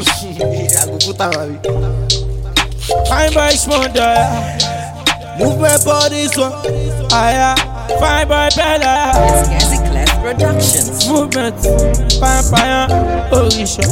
I go put am abi. Fine boy Shmonda, movement for this one. Aya, fine boy Bella. It's Gazi Class Productions. Movement, fire, Orisha.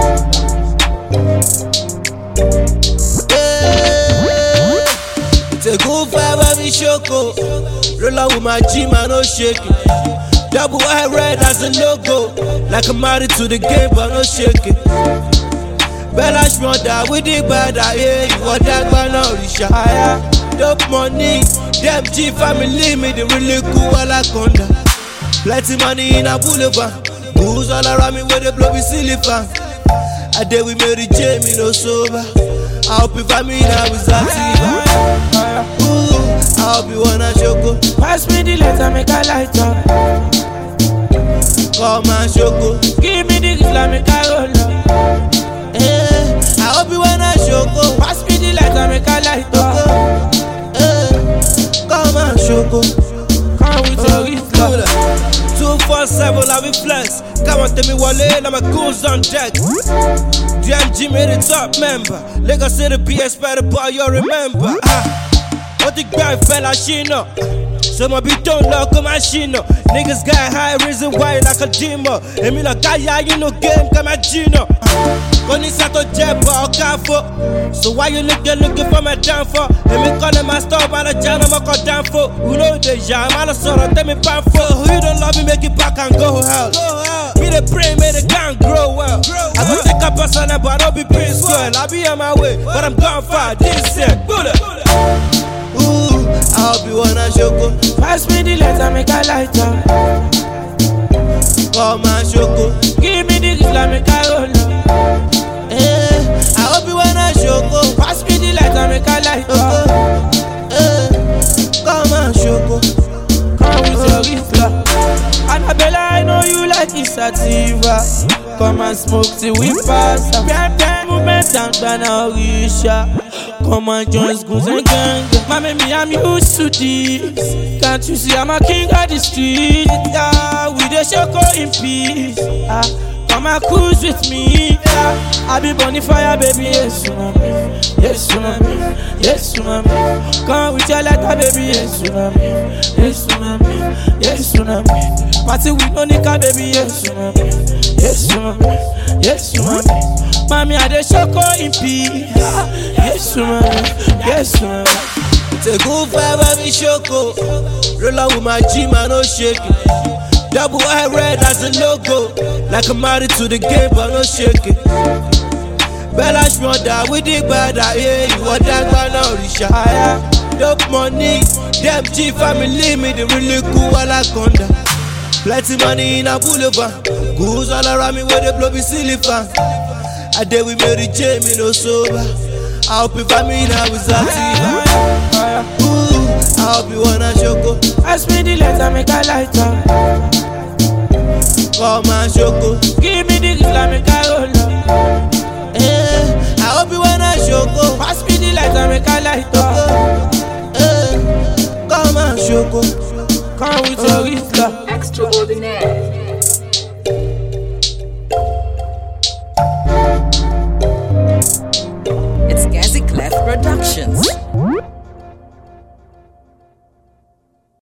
It's a good vibe, I'm in Shoko. Roll out with my G, man, no shaking. Double white red as a logo. Like I'm married to the game, but no shaking. Bella Shmonda, we the bad, yeah. You want that one, Orisha. Dope money, them G family, me the really cool Alaconda. Plenty money in a boulevard. Booze all around me where they blow me silly fan. A day we made it Jamie, no sober. I hope if I'm in, I was active. I hope you wanna choco. Pass me the letter, make a light up. Come and choco. Give me the gift, make a roll up. I hope you wanna choco. Pass me the letter, make a light up. Come and choco. Come with your gift, 247, I be flex. Come on, tell me what lane, I'm a goons on deck. DMG made a top member. Lagos City PS better, boy, you remember. What the guy fella, she know. So my beat don't lock on my shino. Niggas got high reason why like a demo. And me like guy, you know game, come at Gino. Koni sato jeba or kafo. So why you looking for my downfall? And me calling my store by the jam, I'm a downfall. Who know the jam, I'm a sort of tell me pan for. Who you don't love me, make it back and go hell. Me the brain, make the gun grow well. I go take a person, but I don't be Prince Well. I be on my way, but I'm gone far. This year, bullet. I hope you wanna choco. Pass me the letter, make a light up. Come and choco. Give me the gift, make a roll up. I hope you wanna choco. Pass me the letter, make a light up. Come and choco. Come with your gift, Annabella, I know you like it, sativa. Come and smoke till we pass. Bam, movement and banana Orisha. Come and join schools and gang. Mommy, me, I'm used to this. Can't you see I'm a king of the street? Yeah, we the shoko in peace. Come and cruise with me. I be burning fire, baby. Yes, you know me. Yes, you know me. Yes, you know me. Come with your letter, baby. Yes, you know me. Yes, you know me. Yes, you know me. Party with no nigga, baby. Yes, you know me. Yes, you know me. Yes, you know me. Mommy, I the shoko in peace. Yes, you know me. Yes, you know me. It's a good vibe, I'm in Shoko. Roll out with my G, man, no shaking. Double white red as a logo. Like I'm married to the game, but no shaking. Bella Shmonda, we the bad, yeah. You want that one, Orisha. Dope money, them G family, me the really cool Alaconda. Plenty money in a boulevard. Goons all around me where they blow me silly fan. A day we made it Jamie, no sober. I hope if I'm in, I was active. I hope you wanna choco. Pass me the letter, make a light up. Come and choco. Give me the gift, make a roll up. I hope you wanna choco. Pass me the letter, make a light up. Come and choco. Come with your gift, Extraordinaire. It's Gazi Class Productions.